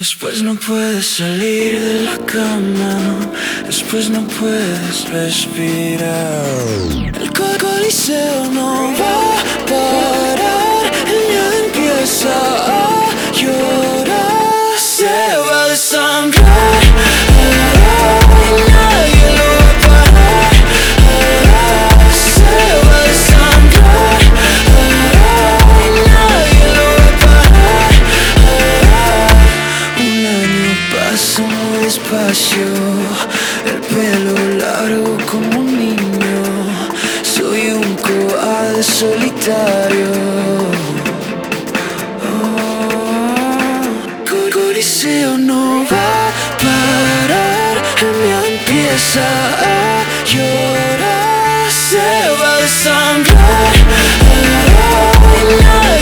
Después no puedes salir de la cama, después no puedes respirar. El coliseo no va a parar, el miedo empieza a llorar. Se va a desangrar, y nadie lo va a parar. Se va a desangrar, y nadie lo va a parar. Un año pasa muy despacio, el pelo largo como un niño. Soy un cobarde solitario. Coliseo no va a parar, el miedo empieza a llorar. Se va a desangrar, y nadie